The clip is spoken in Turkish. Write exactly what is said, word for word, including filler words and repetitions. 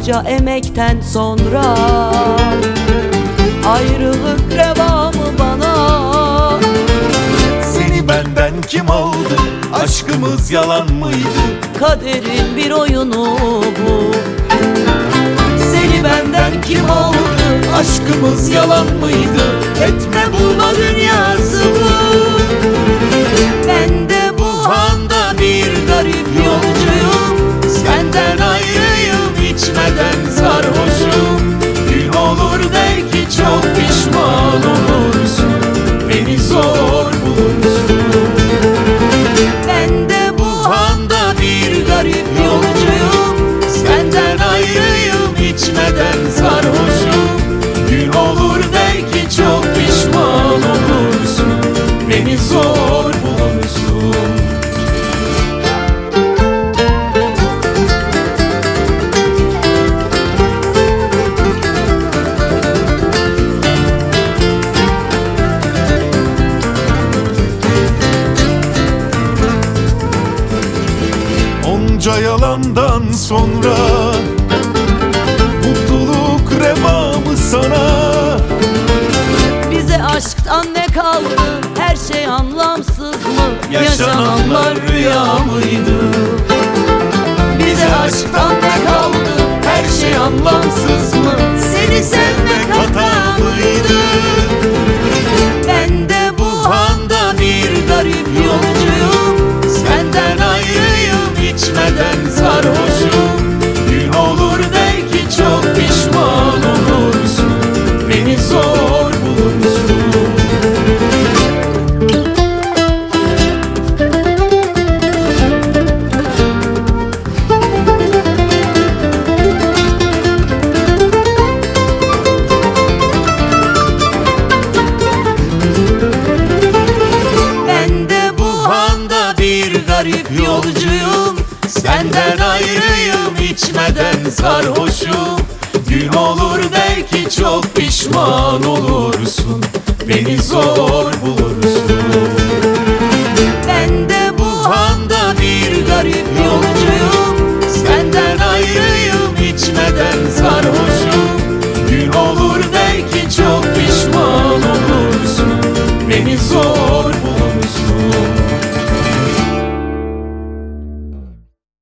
Bunca emekten sonra ayrılık reva mı bana? Seni benden kim aldı? Aşkımız yalan mıydı? Kaderin bir oyunu bu. Seni benden kim aldı? Aşkımız yalan mıydı? Etme bulma dünyası bu. Ben de bu handa bir garip yolcuyum. Senden ayrıyım, içmeden sarhoşum. Gün olur belki çok pişman olursun. Beni zor bulursun. Ben de bu handa bir garip yolcuyum. Senden ayrıyım, içmeden sarhoşum. Gün olur belki çok pişman olursun. Beni zor bulursun. Onca yalandan sonra mutluluk reva mı sana? Bize aşktan ne kaldı? Her şey anlamsız mı? Yaşananlar rüya mıydı? Bize aşktan ne kaldı? Her şey anlamsız mı? Seni sevmek hata mıydı? Ben de bu handa bir garip yolcuyum. Senden ayrıyım, içmeden sarhoşum. Gün olur belki çok pişman olursun. Beni zor bulursun. Ben de bu handa bir garip yolcuyum. Senden ayrıyım, içmeden sarhoşum. Gün olur belki çok pişman olursun. Beni zor bulursun.